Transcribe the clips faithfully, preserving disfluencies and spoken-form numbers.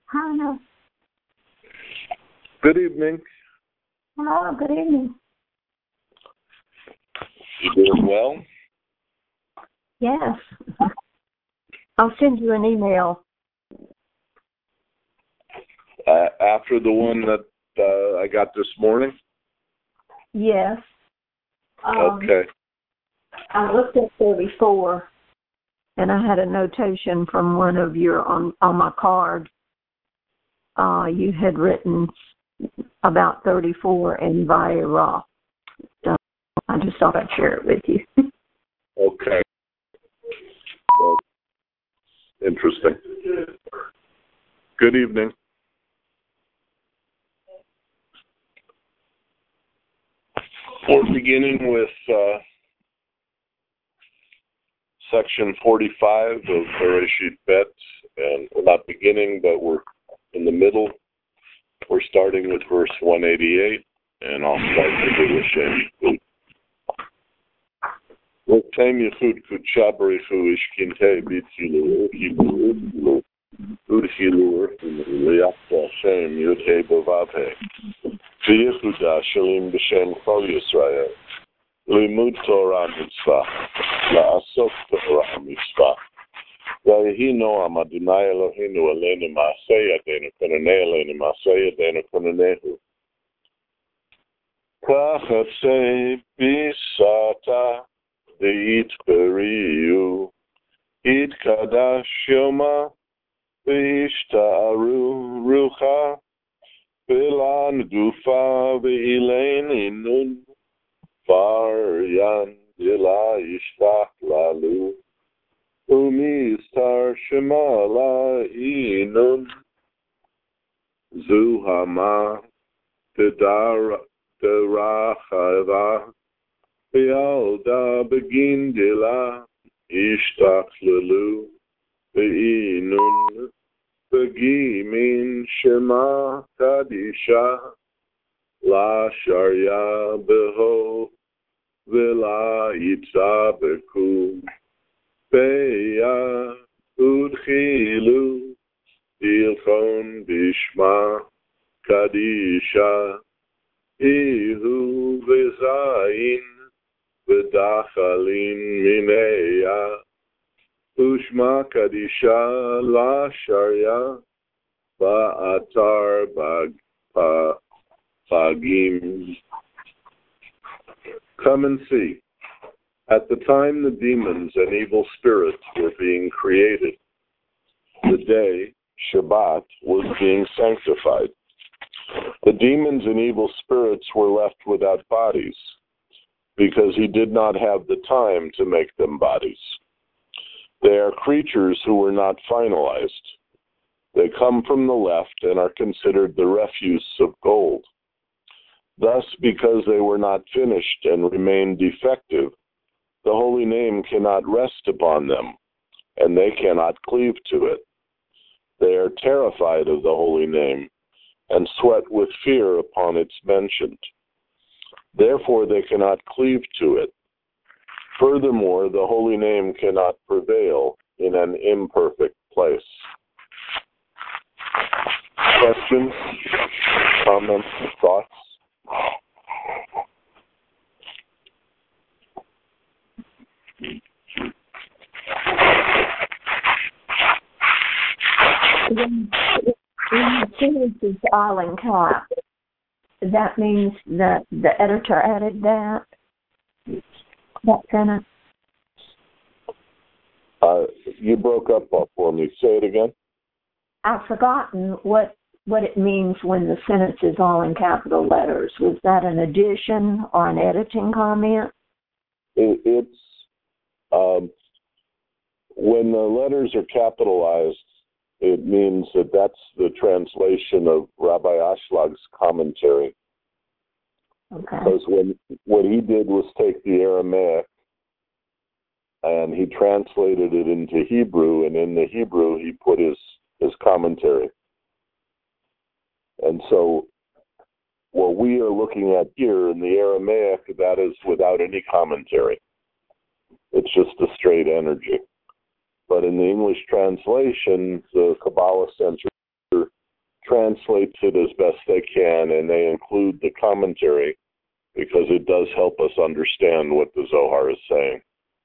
Hi. Good evening. Hello, good evening. You doing well? Yes. I'll send you an email. Uh, after the one that uh, I got this morning? Yes. Um, okay. I looked at thirty-four, and I had a notation from one of your, on, on my card. Uh, you had written about thirty-four and Vaira. So I just thought I'd share it with you. Okay. Well, interesting. Good evening. We're beginning with uh, section forty-five of Bereshit Bet, and we're not beginning, but we're in the middle. We're starting with verse one eighty-eight, and I'll start with the Shem. V'tem yichud kudsha b'richu ishkintei b'tzilu u'chilu u'chilu u'yachta Hashem yud-hei b'vav-hei v'yichuda shalim b'shem kol Yisrael limud Torah mitzvah la'asok Torah mitzvah v'yehi noam Adonai Eloheinu aleinu ma'aseh yadeinu kononei aleinu ma'aseh yadeinu kononehu kach atzei b'sata V'it beriyu, it kadash yoma, v'ishta'aru rucha, v'lan gufa, v'ilein inun, varyan dila yishtach lalu, umi istar shema la inun, zuhama, dedar, derachava, V'yalda begin dila ishtachlelu v'inun v'gimin shema kadisha la sharya beho v'la yitza beku beya udchilu ilchon bishma kadisha ihu v'zayin V'dachalin mineya, ushma kadisha la sharya, ba'atar bagim. Come and see. At the time the demons and evil spirits were being created, the day, Shabbat, was being sanctified. The demons and evil spirits were left without bodies, because he did not have the time to make them bodies. They are creatures who were not finalized. They come from the left and are considered the refuse of gold. Thus, because they were not finished and remain defective, the holy name cannot rest upon them, and they cannot cleave to it. They are terrified of the holy name and sweat with fear upon its mention. Therefore, they cannot cleave to it. Furthermore, the holy name cannot prevail in an imperfect place. Questions, comments, thoughts? When the sentence is all in caps, that means that the editor added that, that sentence? Uh, you broke up for me. Say it again. I've forgotten what, what it means when the sentence is all in capital letters. Was that an addition or an editing comment? It, it's um, when the letters are capitalized, it means that that's the translation of Rabbi Ashlag's commentary. Okay. Because when what he did was take the Aramaic and he translated it into Hebrew, and in the Hebrew he put his, his commentary. And so what we are looking at here in the Aramaic, that is without any commentary. It's just a straight energy. But in the English translation, the Kabbalah Center translates it as best they can, and they include the commentary because it does help us understand what the Zohar is saying.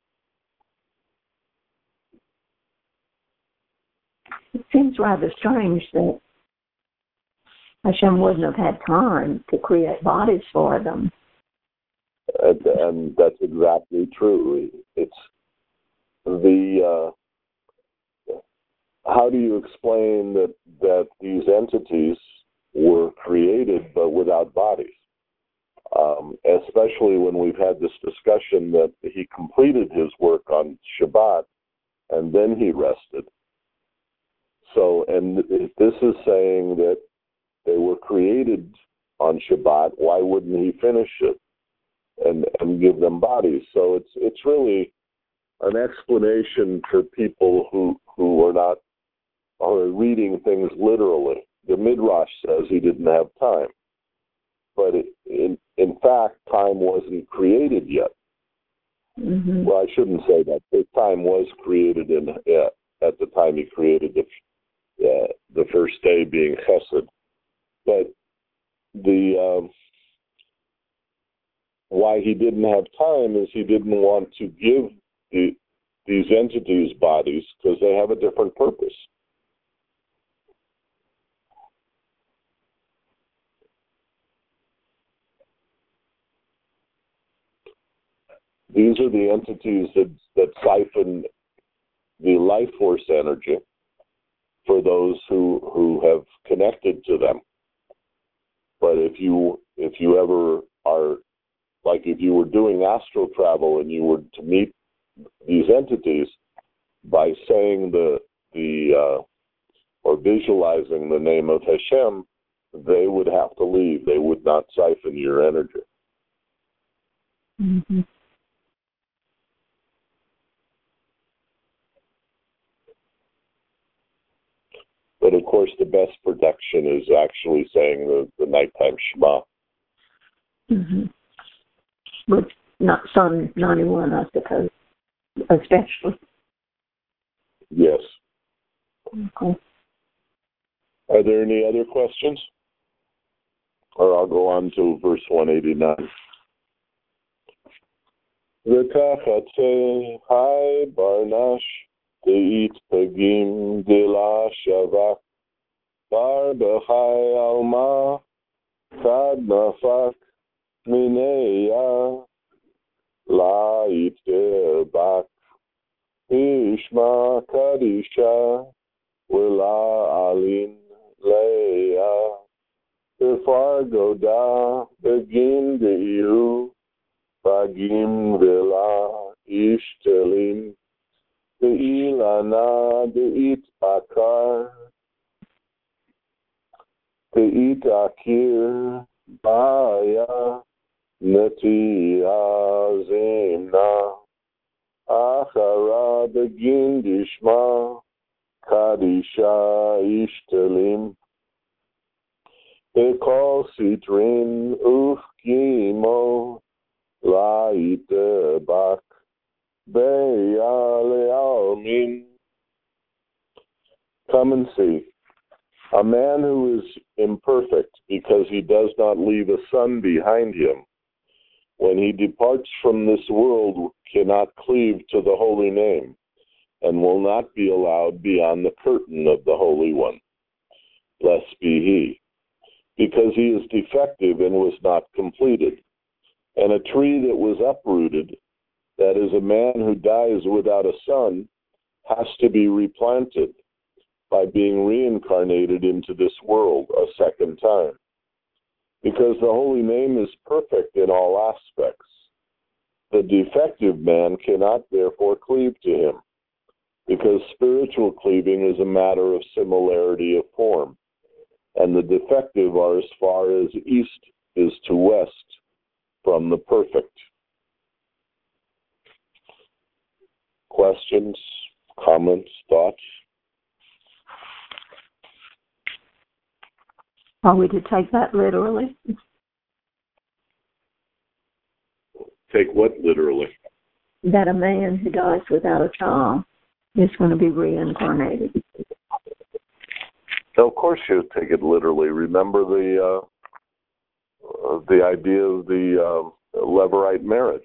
It seems rather strange that Hashem wouldn't have had time to create bodies for them. And, and that's exactly true. It's the, uh, how do you explain that, that these entities were created but without bodies? Um, especially when we've had this discussion that he completed his work on Shabbat and then he rested. So, and this is saying that they were created on Shabbat. Why wouldn't he finish it and and give them bodies? So it's it's really an explanation for people who who are not are reading things literally. The Midrash says he didn't have time, but it, in in fact, time wasn't created yet. Mm-hmm. Well, I shouldn't say that. The time was created in uh, at the time he created the uh, the first day being Chesed. But the um, why he didn't have time is he didn't want to give the, these entities bodies because they have a different purpose. These are the entities that, that siphon the life force energy for those who, who have connected to them. But if you if you ever are, like if you were doing astral travel and you were to meet these entities, by saying the the uh, or visualizing the name of Hashem, they would have to leave. They would not siphon your energy. Mm-hmm. But of course, the best protection is actually saying the, the nighttime Shema. Mm-hmm. With not Psalm ninety-one, I suppose, especially. Yes. Okay. Are there any other questions? Or I'll go on to verse one eighty-nine. V'kachatze hai barnash de'it pegim dila shavak bar b'chai alma kad nafak mineya la'it bak ishma kadisha wila alin leya b'far goda begin de'ihu Pagim vela ishtelin ve'ilana de'it bakar de'it akir baya netiya zemna achara begin dishma kadisha ishtelin be'kol sitrin ufkimo La'it bak be'ale'almin. Come and see. A man who is imperfect because he does not leave a son behind him, when he departs from this world, cannot cleave to the holy name and will not be allowed beyond the curtain of the Holy One. Blessed be he, because he is defective and was not completed. And a tree that was uprooted, that is, a man who dies without a son, has to be replanted by being reincarnated into this world a second time. Because the holy name is perfect in all aspects. The defective man cannot therefore cleave to him, because spiritual cleaving is a matter of similarity of form, and the defective are as far as east is to west from the perfect. Questions, comments, thoughts? Are we to take that literally? Take what literally? That a man who dies without a child is going to be reincarnated. So of course you take it literally. Remember the uh, uh, the idea of the uh, Levirate marriage,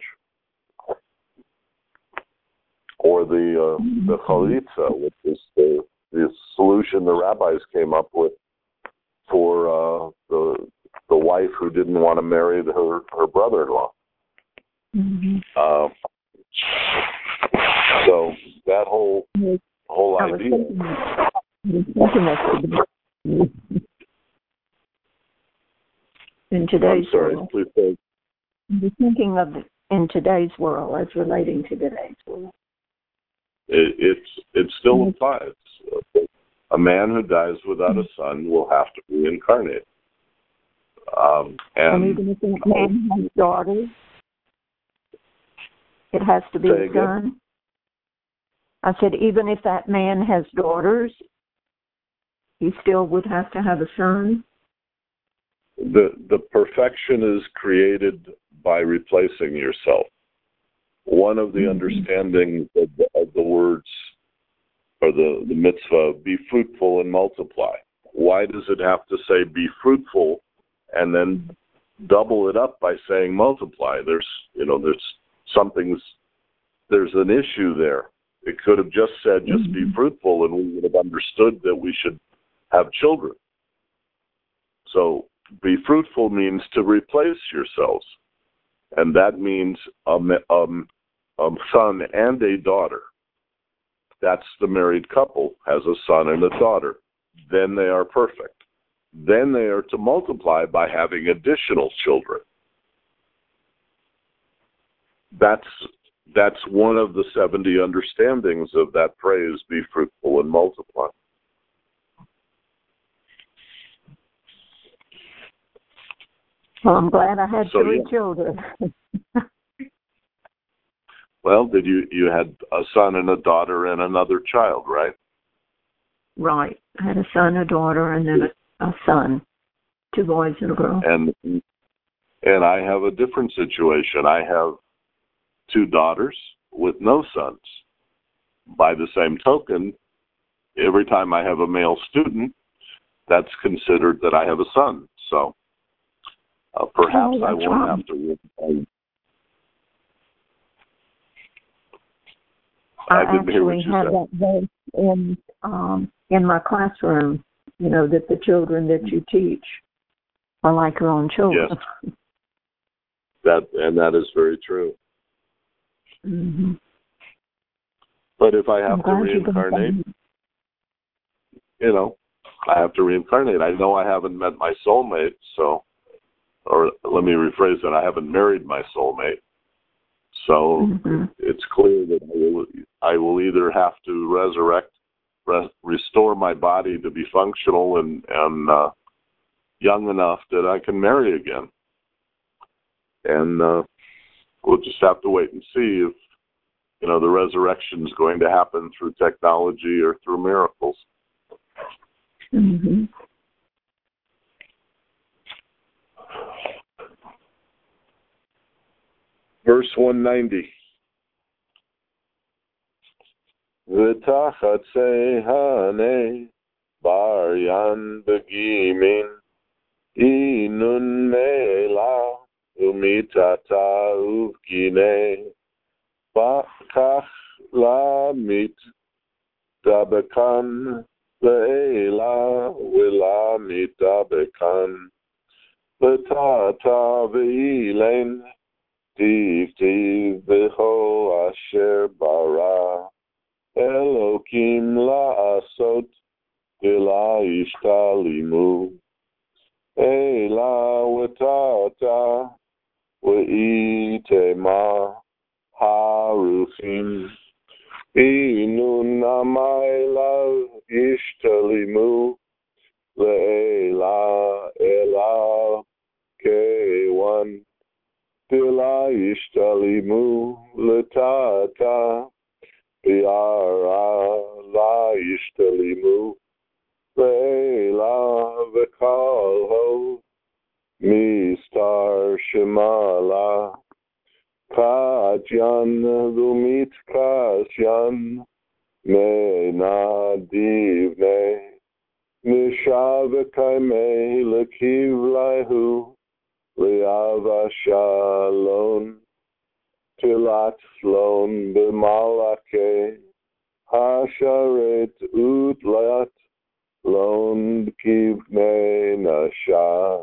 or the uh, the chalitza, which is the the solution the rabbis came up with for uh, the the wife who didn't want to marry her her brother-in-law. Mm-hmm. Uh, so that whole whole I idea. I'm In today's sorry, world, please say. I'm thinking of in today's world as relating to today's world. It, it's it still applies. A man who dies without a son will have to reincarnate. Um, and, and even if that man has daughters, it has to be a son. I said, even if that man has daughters, he still would have to have a son. The the perfection is created by replacing yourself. One of the mm-hmm. understandings of the, of the words, or the, the mitzvah, be fruitful and multiply. Why does it have to say be fruitful and then double it up by saying multiply? There's, you know, there's something's, there's an issue there. It could have just said just mm-hmm. be fruitful, and we would have understood that we should have children. So be fruitful means to replace yourselves. And that means a, um, a son and a daughter. That's the married couple, has a son and a daughter. Then they are perfect. Then they are to multiply by having additional children. That's that's one of the seventy understandings of that phrase, be fruitful and multiply. Well, I'm glad I had so, three yeah. children. Well, did you you had a son and a daughter and another child, right? Right. I had a son, a daughter, and then a, a son, two boys and a girl. And and I have a different situation. I have two daughters with no sons. By the same token, every time I have a male student, that's considered that I have a son. So uh, perhaps oh, I won't wrong. have to. I, I, I didn't hear what actually you have said. that verse in um, in my classroom. You know that the children that you teach are like your own children. Yes, that and that is very true. Mm-hmm. But if I have to reincarnate, you know, I have to reincarnate. I know I haven't met my soulmate, so, or let me rephrase that, I haven't married my soulmate. So mm-hmm. it's clear that I will, I will either have to resurrect, re- restore my body to be functional and, and uh, young enough that I can marry again. And uh, we'll just have to wait and see if, you know, the resurrection is going to happen through technology or through miracles. Mm-hmm. Verse one ninety. V'tachat sehane bar yan begimin inun me'ela umitata uvgine Bakach lamit dabekan le'ela wilamit dabekan V'tata v'ilen tiv tiv b'ho asher bara Elokim la'asot v'la ishtalimu Ela v'tata v'itema Haruchim Inun Namayla Ishtalimu Le'ela Ela Kewan Dila Ishtalimu Letata Biara La Ishtalimu Le'ela Vekalho Mistar Shemala Kajyan Lumit Kajyan Me Nadivne v'kaimei lekiv lahu liava shalom tilat slon b'malake hasharet utlat lon kivnei nasha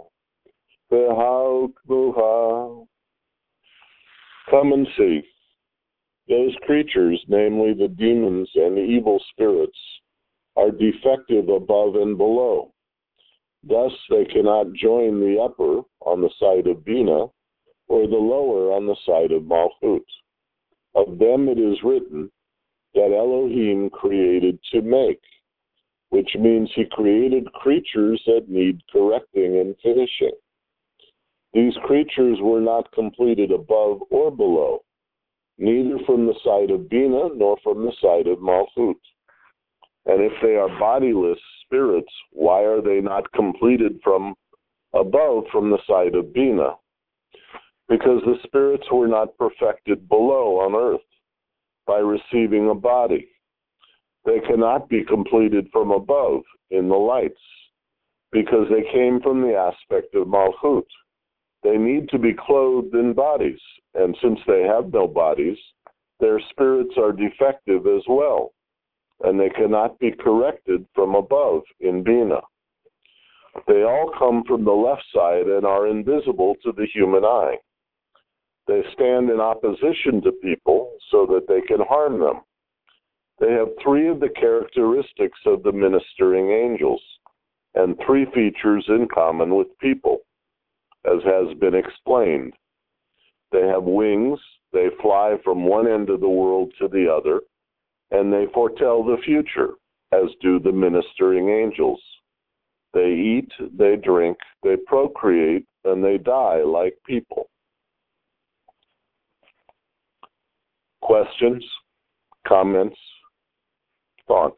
v'halkmuha. Come and see. Those creatures, namely the demons and evil spirits, are defective above and below. Thus they cannot join the upper on the side of Bina or the lower on the side of Malchut. Of them it is written that Elohim created to make, which means he created creatures that need correcting and finishing. These creatures were not completed above or below, neither from the side of Bina nor from the side of Malchut. And if they are bodiless spirits, why are they not completed from above from the side of Bina? Because the spirits were not perfected below on earth by receiving a body. They cannot be completed from above in the lights because they came from the aspect of Malchut. They need to be clothed in bodies, and since they have no bodies, their spirits are defective as well, and they cannot be corrected from above in Bina. They all come from the left side and are invisible to the human eye. They stand in opposition to people so that they can harm them. They have three of the characteristics of the ministering angels and three features in common with people, as has been explained. They have wings, they fly from one end of the world to the other, and they foretell the future, as do the ministering angels. They eat, they drink, they procreate, and they die like people. Questions, comments, thoughts?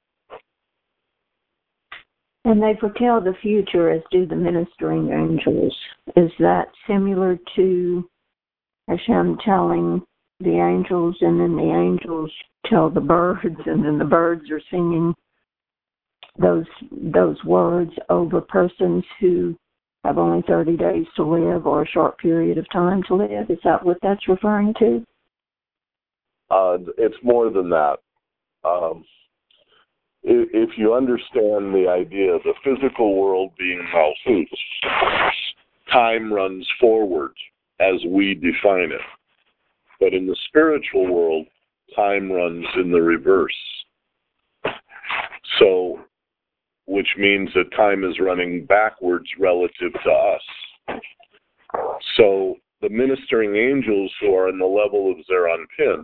And they foretell the future as do the ministering angels. Is that similar to Hashem telling the angels, and then the angels tell the birds, and then the birds are singing those those words over persons who have only thirty days to live or a short period of time to live? Is that what that's referring to? Uh, it's more than that. Um, if, if you understand the idea of the physical world being Malchut, time runs forward as we define it. But in the spiritual world, time runs in the reverse. So, which means that time is running backwards relative to us. So, the ministering angels who are in the level of Zeranpin,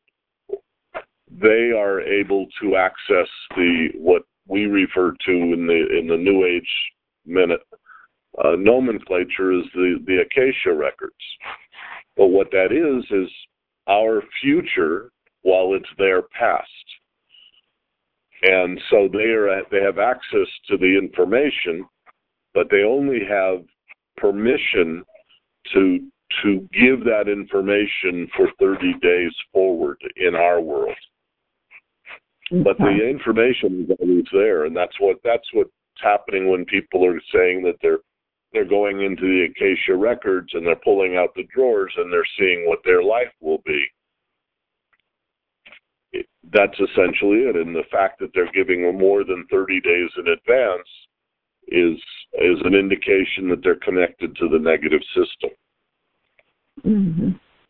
they are able to access the what we refer to in the in the New Age minute uh, nomenclature as the the Acacia records. But what that is is our future while it's their past, and so they are at, they have access to the information, but they only have permission to to give that information for thirty days forward in our world. But the information is always there, and that's what that's what's happening when people are saying that they're they're going into the Acacia records and they're pulling out the drawers and they're seeing what their life will be. It, that's essentially it, and the fact that they're giving them more than thirty days in advance is is an indication that they're connected to the negative system. Mm-hmm.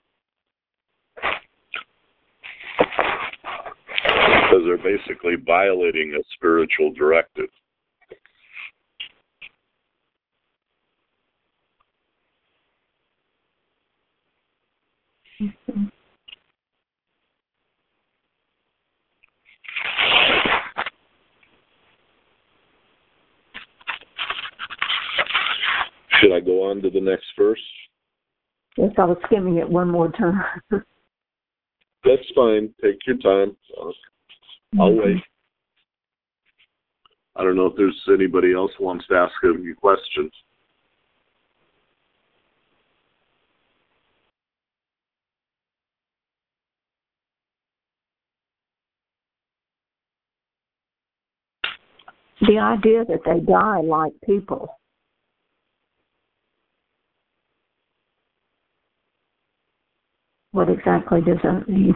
Because they're basically violating a spiritual directive. Mm-hmm. Should I go on to the next verse? Yes, I was skimming it one more time. That's fine. Take your time. I'll, I'll mm-hmm. wait. I don't know if there's anybody else who wants to ask any questions. the idea that they die like people. What exactly does that mean?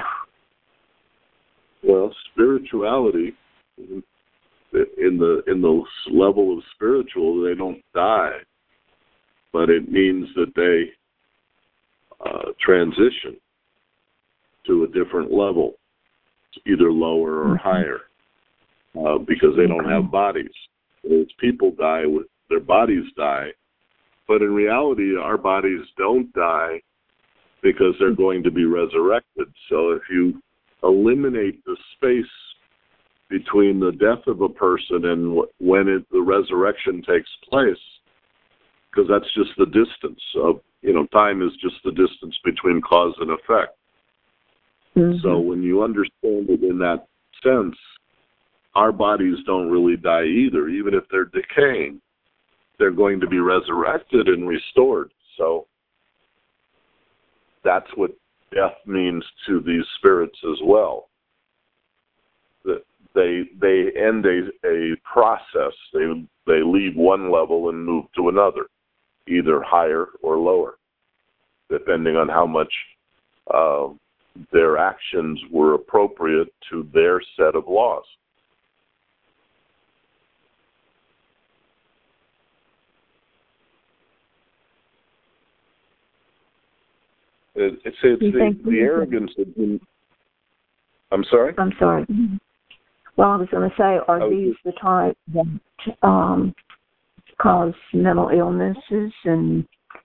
Well, spirituality, in the in the level of spiritual, they don't die, but it means that they uh, transition to a different level, either lower or mm-hmm. higher, uh, because they don't have bodies. As people die, with their bodies die, but in reality, our bodies don't die because they're going to be resurrected. So if you eliminate the space between the death of a person and when it, the resurrection takes place, because that's just the distance of, you know, time is just the distance between cause and effect. Mm-hmm. So when you understand it in that sense, our bodies don't really die either. Even if they're decaying, they're going to be resurrected and restored. So that's what death means to these spirits as well. That they they end a, a process. They they leave one level and move to another, either higher or lower, depending on how much uh, their actions were appropriate to their set of laws. It, it's it's the, the arrogance of the, I'm sorry? I'm sorry. Well, I was going to say, are oh, these the type that um, cause mental illnesses and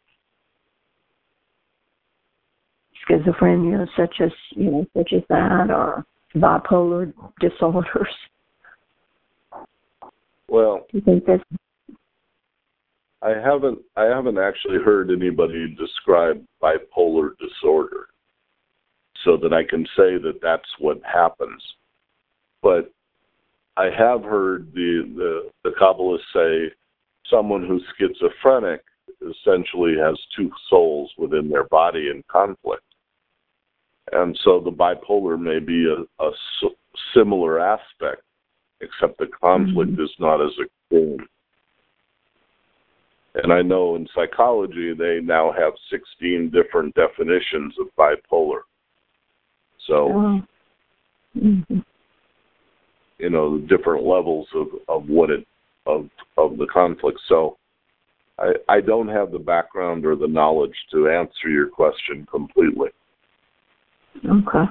schizophrenia, such as you know, such as that, or bipolar disorders? Well, do you think that's? I haven't. I haven't actually heard anybody describe bipolar disorder, so that I can say that that's what happens. But I have heard the the, the Kabbalists say someone who's schizophrenic essentially has two souls within their body in conflict, and so the bipolar may be a, a similar aspect, except the conflict mm-hmm. is not as extreme. And I know in psychology they now have sixteen different definitions of bipolar. So, mm-hmm. you know, the different levels of, of what it of of the conflict. So, I I don't have the background or the knowledge to answer your question completely. Okay.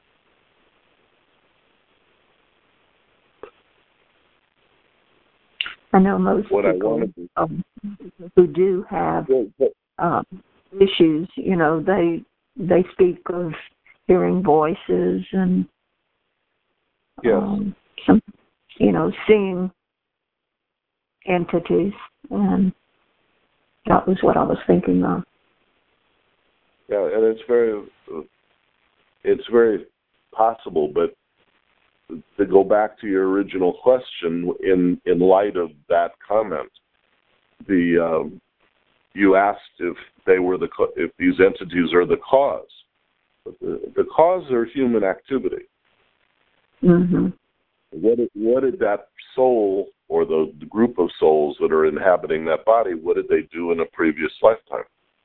I know most what people um, who do have um, issues, you know, they they speak of hearing voices and yes. um, some, you know, seeing entities, and that was what I was thinking of. Yeah, and it's very, it's very possible, but to go back to your original question, in, in light of that comment, the um, you asked if they were the if these entities are the cause. But the, the cause are human activity. Mm-hmm. What did, what did that soul or the, the group of souls that are inhabiting that body? What did they do in a previous lifetime?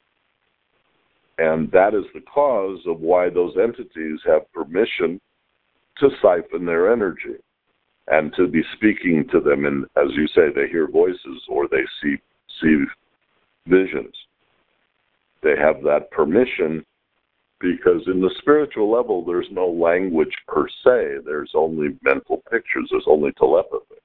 And that is the cause of why those entities have permission to siphon their energy and to be speaking to them. And as you say, they hear voices or they see see visions. They have that permission because in the spiritual level, there's no language per se. There's only mental pictures. There's only telepathy.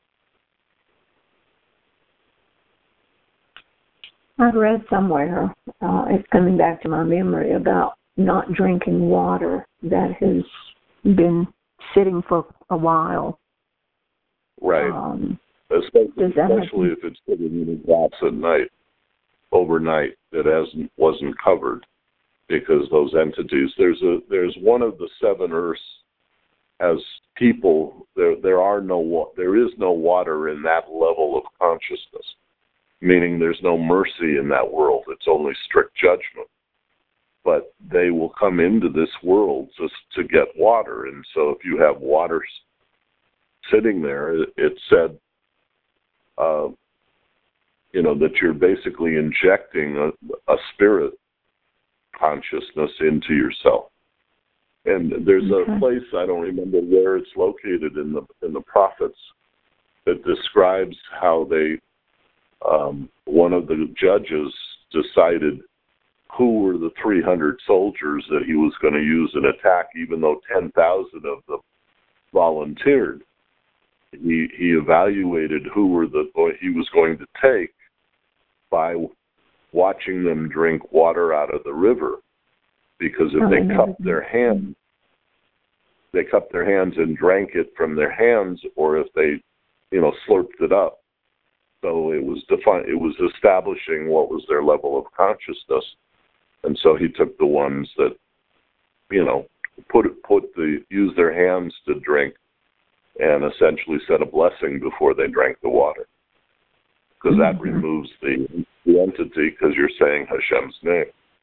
I've read somewhere, uh, it's coming back to my memory, about not drinking water that has been sitting for a while. Right. Um, especially especially if it's sitting in a glass at night, overnight, that hasn't wasn't covered, because those entities. There's a there's one of the seven Earths. As people, there there are no there is no water in that level of consciousness, meaning there's no mercy in that world. It's only strict judgment. But they will come into this world just to get water. And so if you have water sitting there, it's said uh, you know, that you're basically injecting a, a spirit consciousness into yourself. And there's okay. a place, I don't remember where it's located in the in the prophets, that describes how they, um, one of the judges decided who were the three hundred soldiers that he was going to use in attack, even though ten thousand of them volunteered. He he evaluated who were the he was going to take by watching them drink water out of the river, because if oh, they yeah. cupped their hands, they cupped their hands and drank it from their hands, or if they, you know, slurped it up. So it was defi- it was establishing what was their level of consciousness, and so he took the ones that, you know, put put the use their hands to drink, and essentially said a blessing before they drank the water, because mm-hmm. that removes the, the entity, because you're saying Hashem's name.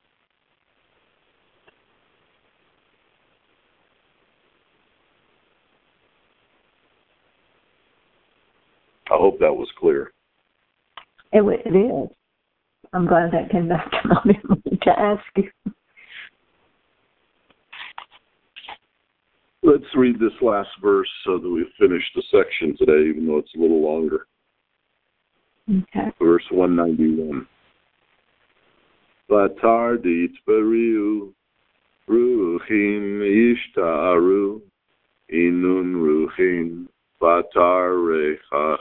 I hope that was clear. It, it is. I'm glad that came back to my memory to ask you. Let's read this last verse so that we finish the section today, even though it's a little longer. Okay. Verse one ninety-one. Vatar ditbariu, ruchim ishta'aru, inun ruchim, vatar rechach,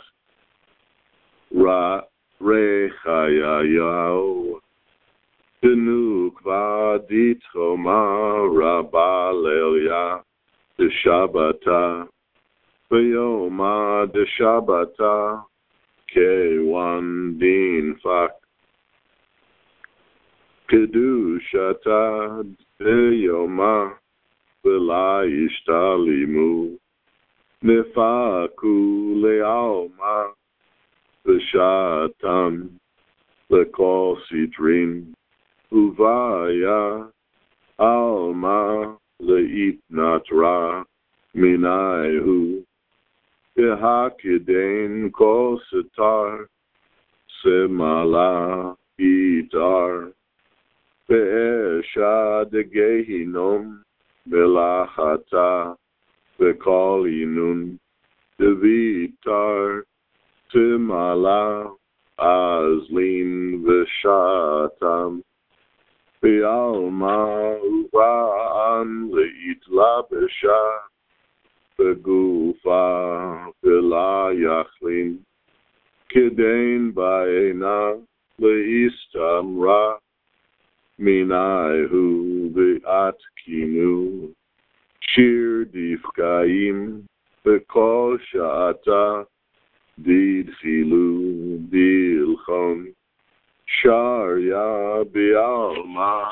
ra rechayayau, tenukva ditchoma rabba lelia, the Shabbata, Vayoma de Shabbata, Kewan din fak, Kedushata de Yoma, Vela ishtalimu, Nefaku lealma, Veshatam, Lekol sidrin, Uvaya, Alma, Le'it natra minayu Yehakidain kol sitar Semala idar Be'esha de gehinom Melachata Be'kol inun Devitar Semala Azlin Veshatam Be'alma u'ba'an le'itla be'gufa ve'la yachlin kedain ba'ena le'istamra minayu be'at kinu shir difkaim be'kol sha'ata didchilu bilchon Sharya Bialma.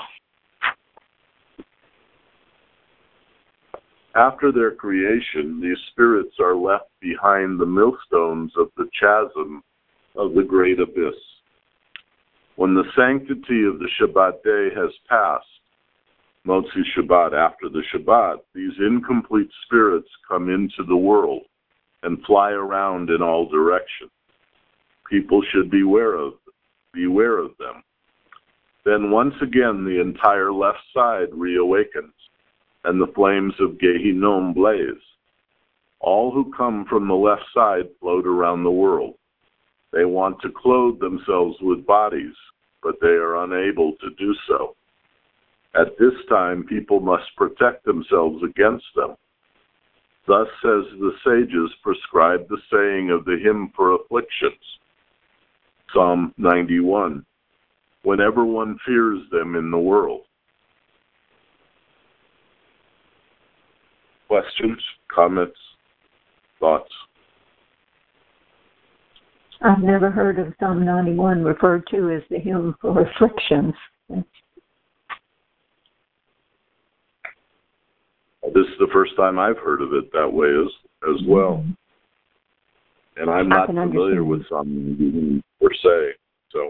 After their creation, these spirits are left behind the millstones of the chasm of the great abyss. When the sanctity of the Shabbat day has passed, Motzi Shabbat, after the Shabbat, these incomplete spirits come into the world and fly around in all directions. People should beware of Beware of them. Then once again the entire left side reawakens, and the flames of Gehinnom blaze. All who come from the left side float around the world. They want to clothe themselves with bodies, but they are unable to do so. At this time, people must protect themselves against them. Thus, as the sages prescribe the saying of the hymn for afflictions, Psalm ninety-one, whenever one fears them in the world. Questions, comments, thoughts? I've never heard of Psalm ninety-one referred to as the hymn for afflictions. This is the first time I've heard of it that way as, as well. Mm-hmm. And I'm not familiar with Psalm per se, so.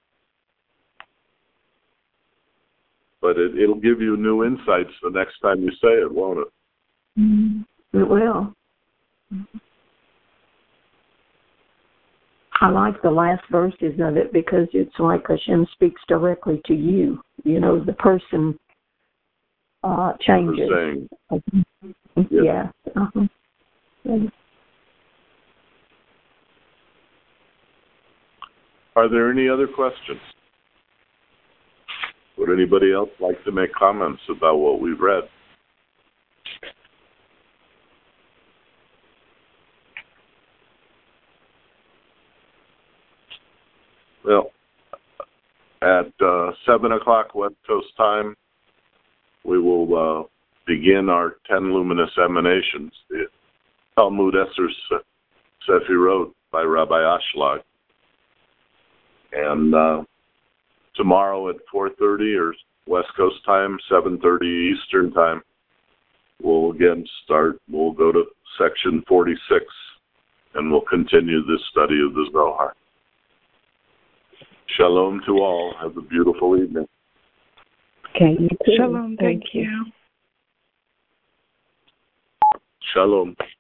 But it, it'll give you new insights the next time you say it, won't it? Mm-hmm. It will. I like the last verses of it because it's like Hashem speaks directly to you. You know, the person uh, changes. Saying. Yeah. Uh-huh. Yeah. Are there any other questions? Would anybody else like to make comments about what we've read? Well, at uh, seven o'clock West Coast time, we will uh, begin our ten luminous emanations, the Talmud Esser Sefirot by Rabbi Ashlag. And uh, tomorrow at four thirty or West Coast time, seven thirty Eastern time, we'll again start. We'll go to section forty-six, and we'll continue this study of the Zohar. Shalom to all. Have a beautiful evening. Okay, you too. Shalom. Thank you. Shalom.